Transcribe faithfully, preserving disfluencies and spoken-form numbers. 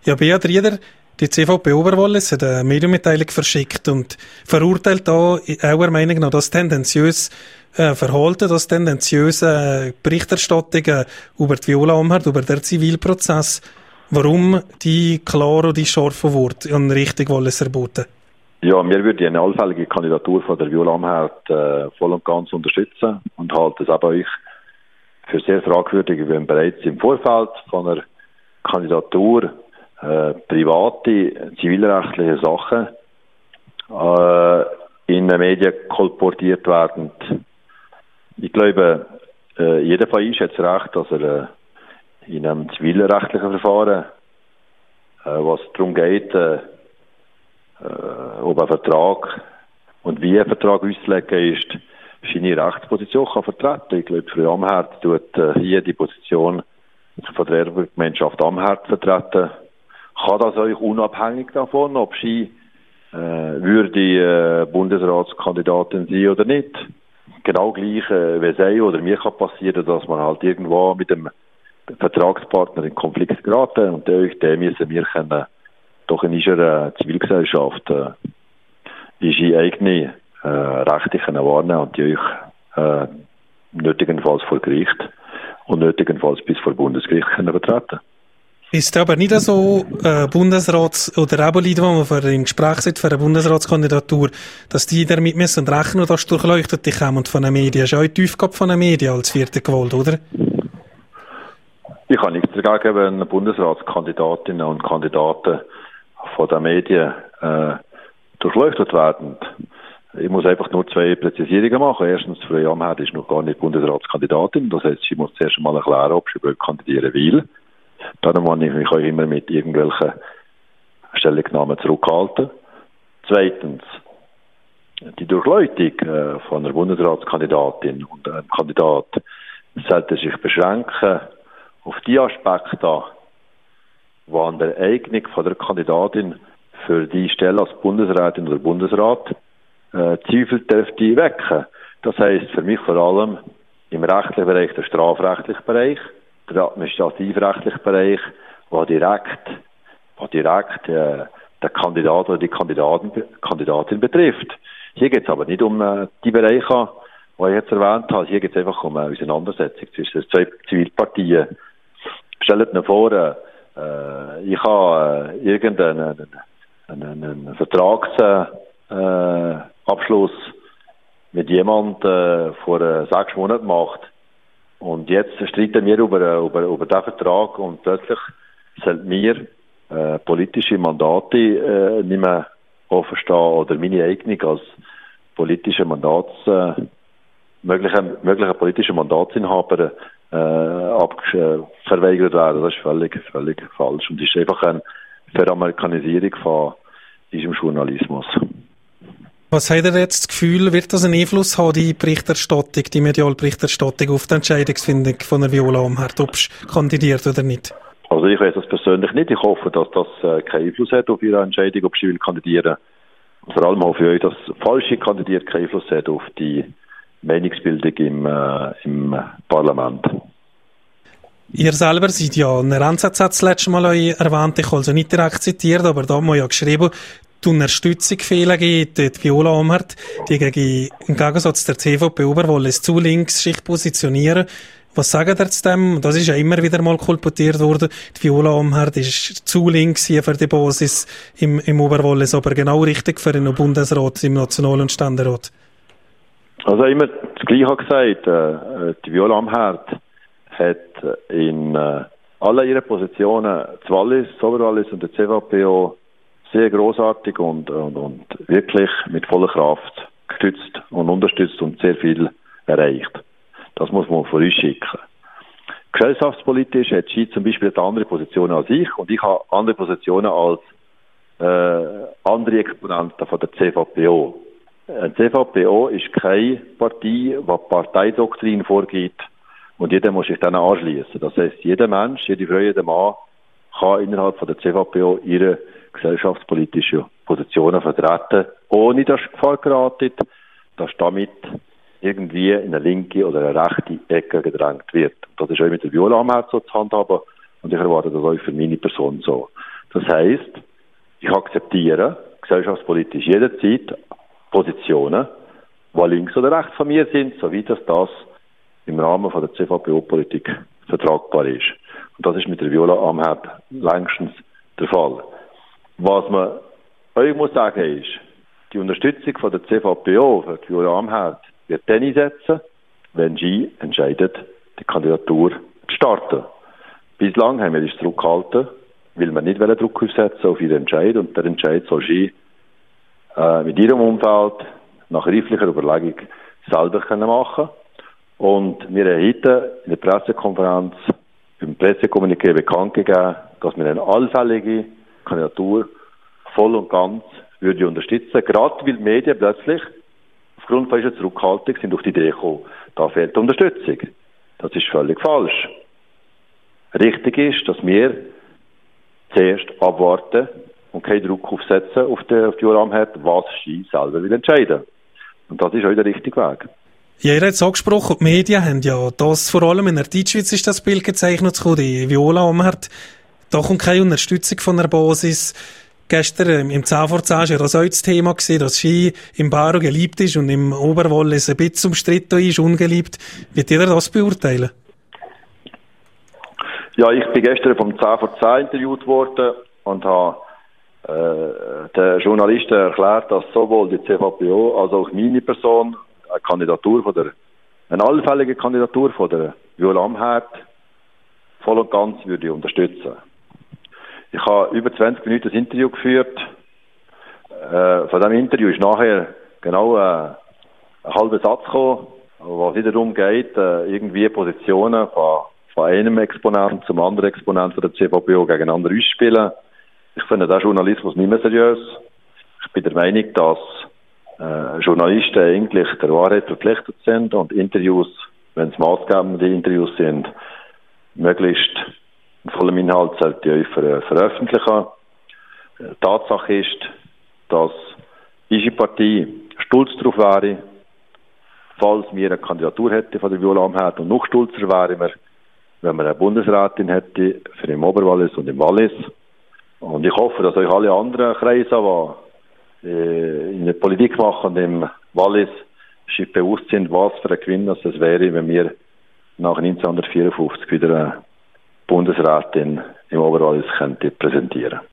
Ja, Beat Rieder, die C V P Oberwallis hat eine Medienmitteilung verschickt und verurteilt da eurer Meinung nach das tendenziös äh, Verhalten, das tendenziöse äh, Berichterstattung über die Viola Amherd, über den Zivilprozess. Warum die klare und die scharfe Worte in Richtung Wallis verboten? Ja, wir würden eine allfällige Kandidatur von der Viola Amherd äh, voll und ganz unterstützen und halte es auch bei euch für sehr fragwürdig, wenn bereits im Vorfeld von einer Kandidatur äh, private, zivilrechtliche Sachen äh, in den Medien kolportiert werden. Ich glaube, äh, jeder von uns hat das Recht, dass er äh, in einem zivilrechtlichen Verfahren, äh, was darum geht, äh, äh, ob ein Vertrag und wie ein Vertrag auszulegen ist, seine Rechtsposition kann vertreten. Ich glaube, Frau Amherd tut äh, hier die Position von der Erbengemeinschaft Amherd vertreten. Kann das euch unabhängig davon, ob sie äh, würde äh, Bundesratskandidatin sein oder nicht. Genau gleich äh, wie sie oder mir kann passieren, dass man halt irgendwo mit dem Vertragspartner in Konflikt geraten und euch den müssen wir können, doch in unserer Zivilgesellschaft äh, unsere eigene äh, Rechte können wahrnehmen und die euch äh, nötigenfalls vor Gericht und nötigenfalls bis vor Bundesgericht können vertreten. Ist aber nicht so äh, Bundesrats- oder auch Leute, die man für im Gespräch sind für eine Bundesratskandidatur, dass die damit müssen rechnen, dass durchleuchtet die kommen von den Medien. Das ist auch die Aufgabe von den Medien als vierte gewollt, oder? Ich habe nichts dagegen, wenn Bundesratskandidatinnen und Kandidaten von den Medien äh, durchleuchtet werden. Ich muss einfach nur zwei Präzisierungen machen. Erstens, Frau Amherd ist noch gar nicht Bundesratskandidatin. Das heißt, sie muss zuerst einmal erklären, ob sie überhaupt kandidieren will. Dann muss ich mich auch immer mit irgendwelchen Stellungnahmen zurückhalten. Zweitens, die Durchleuchtung äh, von einer Bundesratskandidatin und einem Kandidat sollte sich beschränken auf die Aspekte, die an der Eignung von der Kandidatin für die Stelle als Bundesrätin oder Bundesrat äh, Zweifel dürfte wecken. Das heisst für mich vor allem im rechtlichen Bereich, der strafrechtliche Bereich, der administrativrechtliche Bereich, wo direkt, wo direkt äh, der Kandidat oder die Kandidatin, Kandidatin betrifft. Hier geht es aber nicht um äh, die Bereiche, die ich jetzt erwähnt habe. Hier geht es einfach um eine Auseinandersetzung zwischen den zwei Zivilparteien. Stellt mir vor, äh, ich habe äh, irgendeinen einen, einen Vertragsabschluss äh, mit jemandem äh, vor äh, sechs Monaten gemacht. Und jetzt streiten wir über, über, über diesen Vertrag und plötzlich sollten wir äh, politische Mandate äh, nicht mehr offen stehen oder meine Eignung als politische Mandats, äh, möglicher, möglicher politischer Mandatsinhaber äh, abge- äh, verweigert werden. Das ist völlig, völlig falsch und ist einfach eine Veramerikanisierung von diesem Journalismus. Was hat ihr jetzt das Gefühl, wird das einen Einfluss haben, die Berichterstattung, die Medialberichterstattung auf die Entscheidungsfindung von der Viola Amherd, ob sie kandidiert oder nicht? Also ich weiß das persönlich nicht. Ich hoffe, dass das äh, keinen Einfluss hat auf ihre Entscheidung, ob sie will kandidieren. Vor allem hoffe ich, dass falsche kandidiert keinen Einfluss hat auf die Meinungsbildung im, äh, im Parlament. Ihr selber seid ja in der N Z Z das letzte Mal erwähnt, ich habe also nicht direkt zitiert, aber da haben wir ja geschrieben, die Unterstützung fehlen geht, die Viola Amherd, die gegen, im Gegensatz der C V P Oberwallis zu links sich positionieren. Was sagen ihr zu dem? Das ist ja immer wieder mal kolportiert worden. Die Viola Amherd ist zu links hier für die Basis im, im Oberwallis, aber genau richtig für den Bundesrat, im National- und Ständerat. Also immer das Gleiche gesagt, äh, die Viola Amherd hat in äh, allen ihren Positionen, das Wallis, das Oberwallis und der C V P O, sehr großartig und, und, und wirklich mit voller Kraft gestützt und unterstützt und sehr viel erreicht. Das muss man vorausschicken. Gesellschaftspolitisch hat sie zum Beispiel andere Positionen als ich und ich habe andere Positionen als äh, andere Exponenten von der C V P O. Ein C V P O ist keine Partei, die Parteidoktrin vorgibt und jeder muss sich dann anschließen. Das heisst, jeder Mensch, jede Frau, jeder Mann kann innerhalb von der C V P O ihre gesellschaftspolitische Positionen vertreten, ohne dass Gefahr geraten, dass damit irgendwie in eine linke oder eine rechte Ecke gedrängt wird. Das ist auch mit der Viola Amherd so zu handhaben und ich erwarte das auch für meine Person so. Das heisst, ich akzeptiere gesellschaftspolitisch jederzeit Positionen, die links oder rechts von mir sind, soweit das, das im Rahmen von der C V P O-Politik vertragbar ist. Und das ist mit der Viola Amherd längstens der Fall. Was man euch muss sagen ist, die Unterstützung von der C V P O für die Viola Amherd wird dann einsetzen, wenn sie entscheidet, die Kandidatur zu starten. Bislang haben wir uns zurückgehalten, weil wir nicht Druck aufsetzen auf ihren Entscheid, und der Entscheid soll sie äh, mit ihrem Umfeld nach reiflicher Überlegung selber können machen. Und wir haben heute in der Pressekonferenz im Pressekommuniqué bekannt gegeben, dass wir eine allfällige Kandidatur voll und ganz würde unterstützen, gerade weil die Medien plötzlich aufgrund von ihrer Zurückhaltung sind auf die Idee gekommen, da fehlt Unterstützung. Das ist völlig falsch. Richtig ist, dass wir zuerst abwarten und keinen Druck aufsetzen auf die, auf die Viola Amherd, was sie selber will entscheiden. Und das ist auch der richtige Weg. Ja, ihr habt es angesprochen, die Medien haben ja das, vor allem in der Deutschschweiz ist das Bild gezeichnet, die Viola Amherd, da kommt keine Unterstützung von der Basis. Gestern im zehn vor zehn war ja das auch das Thema gewesen, dass Ski im Baro geliebt ist und im Oberwallis ein bisschen umstritten ist, ungeliebt. Wie ihr das beurteilen? Ja, ich bin gestern vom zehn vor zehn interviewt worden und habe äh, den Journalisten erklärt, dass sowohl die C V P O als auch meine Person eine Kandidatur von der, eine allfällige Kandidatur von der Viola Amherd voll und ganz würde ich unterstützen. Ich habe über zwanzig Minuten das Interview geführt. Äh, von diesem Interview ist nachher genau äh, ein halber Satz gekommen, wo es wieder darum geht, äh, irgendwie Positionen von, von einem Exponent zum anderen Exponent von der C V P O gegeneinander ausspielen. Ich finde den Journalismus nicht mehr seriös. Ich bin der Meinung, dass äh, Journalisten eigentlich der Wahrheit verpflichtet sind und Interviews, wenn es maßgebende Interviews sind, möglichst in vollem Inhalt sollte ich euch ver- veröffentlichen. Tatsache ist, dass unsere Partei stolz darauf wäre, falls wir eine Kandidatur hätte von der Viola Amherd, und noch stolzer wären wir, wenn wir eine Bundesrätin hätte für im Oberwallis und im Wallis. Und ich hoffe, dass euch alle anderen Kreise, die äh, in der Politik machen und im Wallis, sich bewusst sind, was für ein Gewinn das wäre, wenn wir nach neunzehnhundertvierundfünfzig wieder eine Bundesrätin im Oberwallis könnte präsentieren.